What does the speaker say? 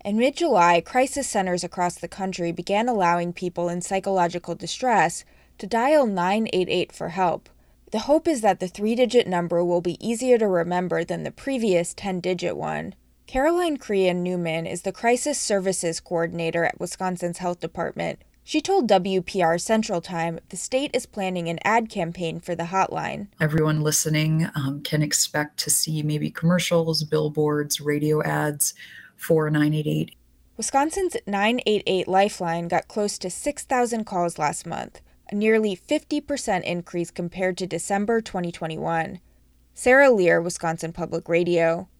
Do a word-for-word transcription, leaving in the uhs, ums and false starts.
In mid-July, crisis centers across the country began allowing people in psychological distress to dial nine eight eight for help. The hope is that the three-digit number will be easier to remember than the previous ten-digit one. Caroline Crean Newman is the Crisis Services Coordinator at Wisconsin's Health Department. She told W P R Central Time the state is planning an ad campaign for the hotline. Everyone listening um, can expect to see maybe commercials, billboards, radio ads for nine eight eight. Wisconsin's nine eight eight Lifeline got close to six thousand calls last month, a nearly fifty percent increase compared to December twenty twenty-one. Sarah Lear, Wisconsin Public Radio.